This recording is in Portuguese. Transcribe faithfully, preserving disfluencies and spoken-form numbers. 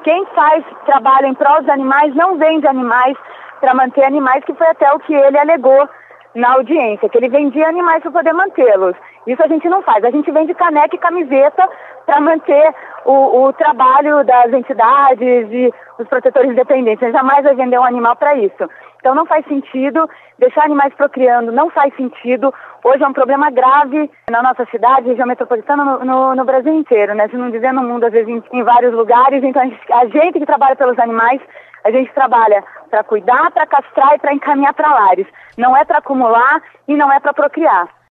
quem faz trabalho em prol dos animais não vende animais para manter animais, que foi até o que ele alegou na audiência, que ele vendia animais para poder mantê-los. Isso a gente não faz. A gente vende caneca e camiseta para manter o, o trabalho das entidades e os protetores independentes. A gente jamais vai vender um animal para isso. Então não faz sentido, deixar animais procriando não faz sentido. Hoje é um problema grave na nossa cidade, região metropolitana, no, no, no Brasil inteiro, né? Se não dizer no mundo, às vezes em, em vários lugares. Então a gente, a gente que trabalha pelos animais, a gente trabalha para cuidar, para castrar e para encaminhar para lares. Não é para acumular e não é para procriar.